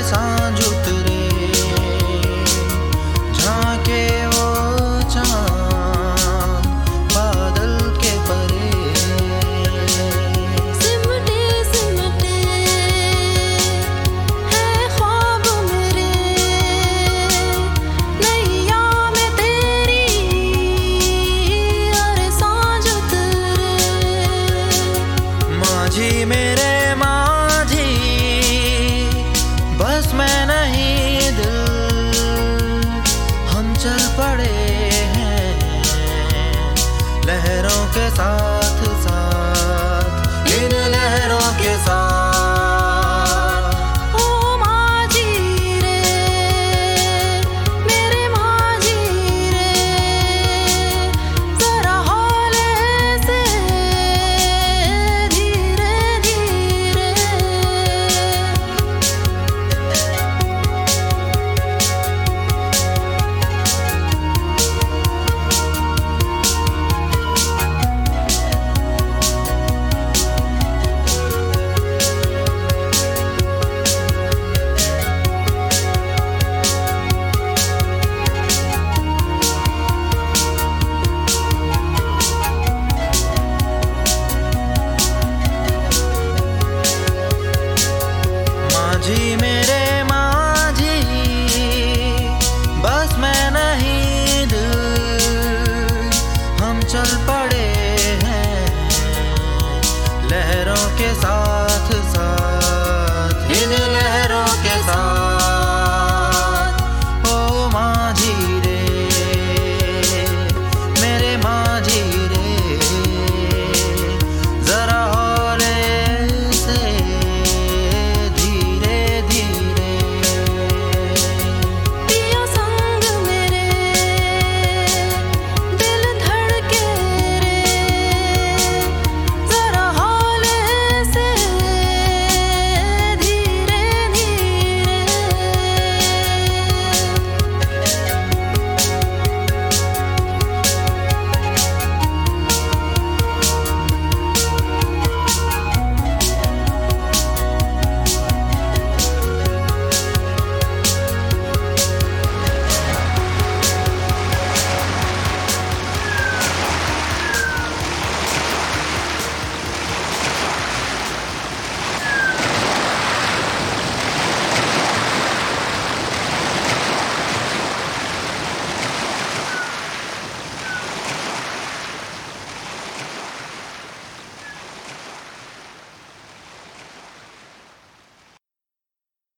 सांझ उतरे, झांके वो चांद बादल के परे। सिमटे सिमटे है ख्वाब मेरे, नैया में तेरी और सांझ उतरे। माझी मेरे माझी, बस मैं नहीं दिल, हम चल पड़े हैं लहरों के साथ साथ, इन लहरों के साथ। ओ माझी रे मेरे माझी रे, जरा हौले से धीरे धीरे। माझी मेरे माझी, बस मैं नहीं दिल, हम चल पड़े हैं लहरों के साथ।